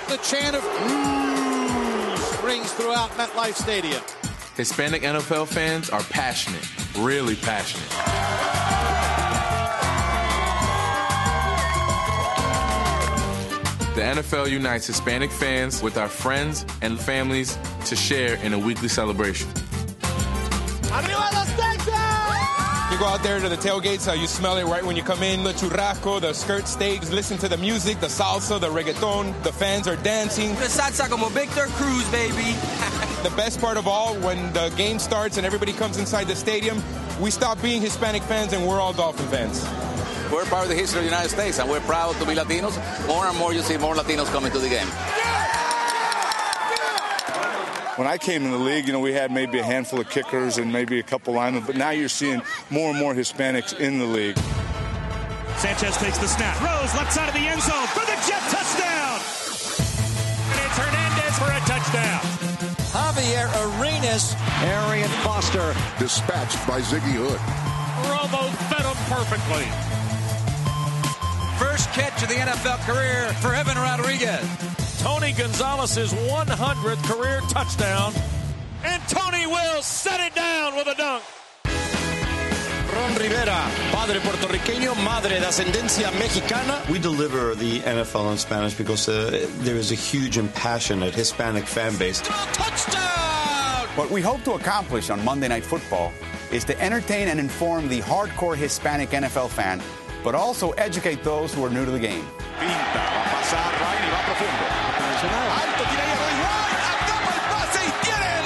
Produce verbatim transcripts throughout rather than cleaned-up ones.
the chant of "Ooh" rings throughout MetLife Stadium. Hispanic N F L fans are passionate, really passionate. The N F L unites Hispanic fans with our friends and families to share in a weekly celebration. You go out there to the tailgates, uh, you smell it right when you come in. The churrasco, the skirt steaks, listen to the music, the salsa, the reggaeton. The fans are dancing. The salsa como Victor Cruz, baby. The best part of all, when the game starts and everybody comes inside the stadium, we stop being Hispanic fans and we're all Dolphin fans. We're part of the history of the United States, and we're proud to be Latinos. More and more you see more Latinos coming to the game. When I came in the league, you know, we had maybe a handful of kickers and maybe a couple linemen, but now you're seeing more and more Hispanics in the league. Sanchez takes the snap. Rose, left side of the end zone for the Jet touchdown. And it's Hernandez for a touchdown. Javier Arenas. Arian Foster. Dispatched by Ziggy Hood. Romo fed him perfectly. First catch of the N F L career for Evan Rodriguez. Tony Gonzalez's one hundredth career touchdown. And Tony will set it down with a dunk. Ron Rivera, padre puertorriqueño, madre de ascendencia mexicana. We deliver the N F L in Spanish because uh, there is a huge and passionate Hispanic fan base. Touchdown! What we hope to accomplish on Monday Night Football is to entertain and inform the hardcore Hispanic N F L fan, but also educate those who are new to the game. Pinta, va a pasar, Ryan y va profundo. Alto, tira ahí a Roy White, atrapa el pase y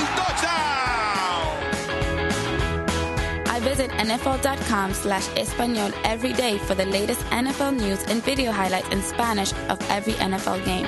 tiene el touchdown. I visit N F L dot com slash Espanol every day for the latest N F L news and video highlights in Spanish of every N F L game.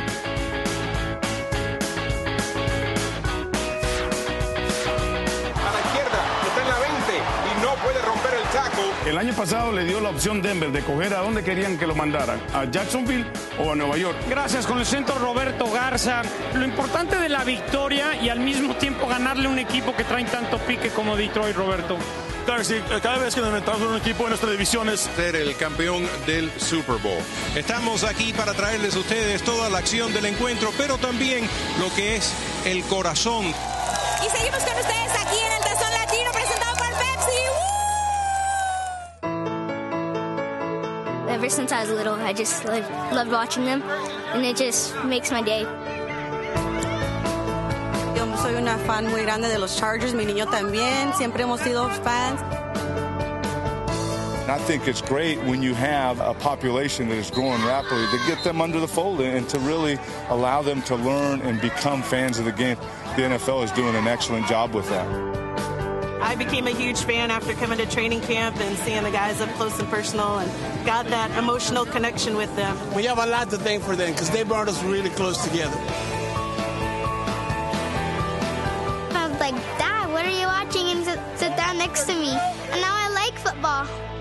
El año pasado le dio la opción Denver de coger a dónde querían que lo mandaran, a Jacksonville o a Nueva York. Gracias, con el centro Roberto Garza. Lo importante de la victoria y al mismo tiempo ganarle un equipo que trae tanto pique como Detroit, Roberto. Claro, sí, cada vez que nos enfrentamos a un equipo en nuestra división es ser el campeón del Super Bowl. Estamos aquí para traerles a ustedes toda la acción del encuentro, pero también lo que es el corazón. Y seguimos con ustedes aquí en el Tazón Latino presentado por Pepsi. Ever since I was little, I just loved, loved watching them, and it just makes my day. Yo soy una fan muy grande de los Chargers, mi niño también, siempre hemos sido fans. I think it's great when you have a population that is growing rapidly to get them under the fold and to really allow them to learn and become fans of the game. The N F L is doing an excellent job with that. I became a huge fan after coming to training camp and seeing the guys up close and personal and got that emotional connection with them. We have a lot to thank for them because they brought us really close together. I was like, Dad, what are you watching? And sit, sit down next to me. And now I like football.